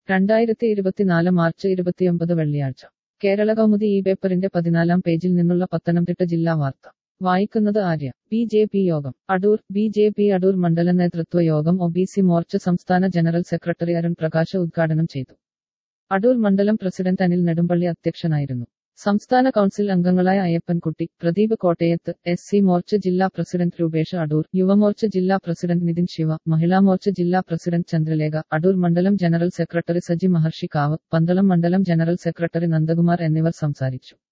2024 March 29 വെള്ളിയാഴ്ച കേരള കൗമുദി ഈ പേപ്പറിന്റെ 14-ാം പേജിൽ നിന്നുള്ള പത്തനംതിട്ട ജില്ലാ വാർത്ത വായിക്കുന്നത് ആര്യ. ബി.ജെ.പി. യോഗം അടൂർ. ബി.ജെ.പി. അടൂർ മണ്ഡല നേതൃത്വ യോഗം ഒ.ബി.സി. മോർച്ച സംസ്ഥാന ജനറൽ സെക്രട്ടറി അരുൺ പ്രകാശ് ഉദ്ഘാടനം ചെയ്തു. അടൂർ മണ്ഡലം പ്രസിഡന്റ് അനിൽ നെടുമ്പള്ളി അധ്യക്ഷനായിരുന്നു. സംസ്ഥാന കൗൺസിൽ അംഗങ്ങളായ അയ്യപ്പൻകുട്ടി, പ്രദീപ് കോട്ടയത്ത്, എസ്.സി. മോർച്ച ജില്ലാ പ്രസിഡന്റ് രൂപേഷ് അടൂർ, യുവമോർച്ച ജില്ലാ പ്രസിഡന്റ് നിതിൻ ശിവ, മഹിളാമോർച്ച ജില്ലാ പ്രസിഡന്റ് ചന്ദ്രലേഖ, അടൂർ മണ്ഡലം general secretary Saji Maharshikavu, Pandalam മണ്ഡലം ജനറൽ സെക്രട്ടറി നന്ദകുമാർ എന്നിവർ സംസാരിച്ചു.